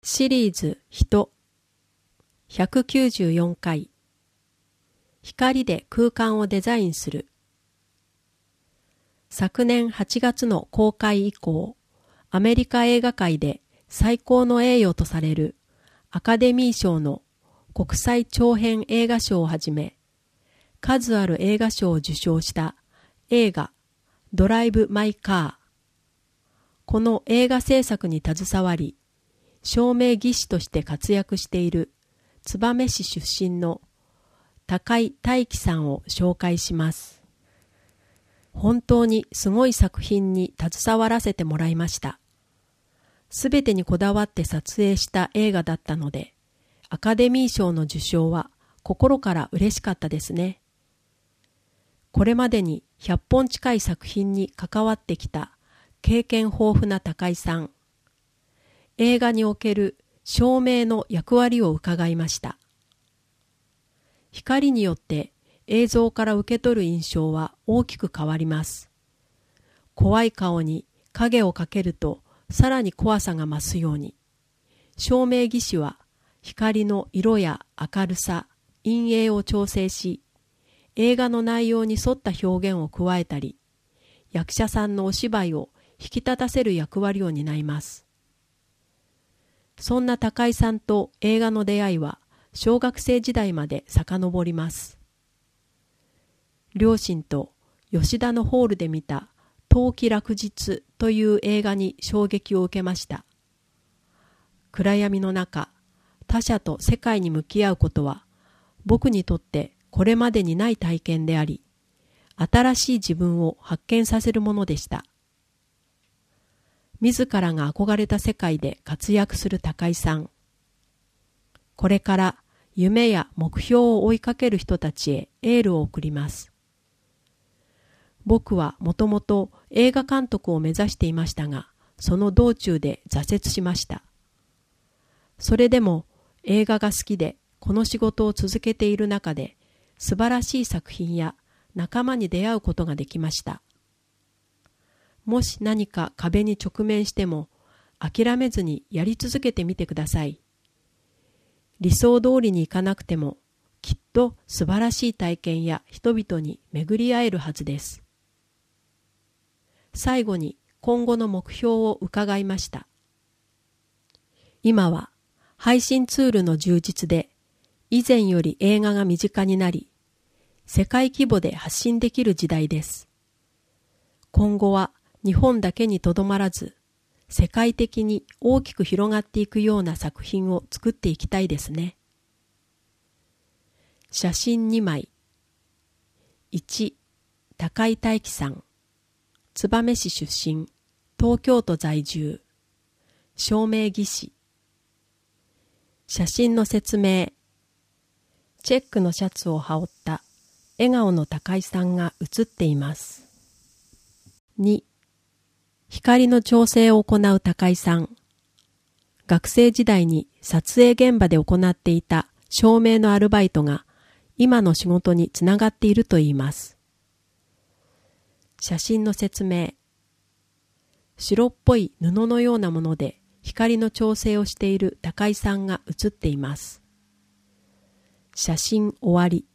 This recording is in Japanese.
シリーズ人194回光で空間をデザインする。昨年8月の公開以降、アメリカ映画界で最高の栄誉とされるアカデミー賞の国際長編映画賞をはじめ、数ある映画賞を受賞した映画ドライブ・マイ・カー。この映画制作に携わり、照明技師として活躍している燕市出身の高井大樹さんを紹介します。本当にすごい作品に携わらせてもらいました。すべてにこだわって撮影した映画だったので、アカデミー賞の受賞は心から嬉しかったですね。これまでに100本近い作品に関わってきた経験豊富な高井さん。映画における照明の役割を伺いました。光によって映像から受け取る印象は大きく変わります。怖い顔に影をかけるとさらに怖さが増すように、照明技師は光の色や明るさ、陰影を調整し、映画の内容に沿った表現を加えたり、役者さんのお芝居を引き立たせる役割を担います。そんな高井さんと映画の出会いは小学生時代まで遡ります。両親と吉田のホールで見た冬季落日という映画に衝撃を受けました。暗闇の中、他者と世界に向き合うことは僕にとってこれまでにない体験であり、新しい自分を発見させるものでした。自らが憧れた世界で活躍する高井さん。これから夢や目標を追いかける人たちへエールを送ります。僕はもともと映画監督を目指していましたが、その道中で挫折しました。それでも映画が好きでこの仕事を続けている中で、素晴らしい作品や仲間に出会うことができました。もし何か壁に直面しても諦めずにやり続けてみてください。理想通りにいかなくてもきっと素晴らしい体験や人々に巡り合えるはずです。最後に今後の目標を伺いました。今は配信ツールの充実で以前より映画が身近になり、世界規模で発信できる時代です。今後は日本だけにとどまらず、世界的に大きく広がっていくような作品を作っていきたいですね。写真2枚。1、高井大樹さん。燕市出身、東京都在住。照明技師。写真の説明。チェックのシャツを羽織った笑顔の高井さんが写っています。2、光の調整を行う高井さん。学生時代に撮影現場で行っていた照明のアルバイトが今の仕事につながっているといいます。写真の説明。白っぽい布のようなもので光の調整をしている高井さんが写っています。写真終わり。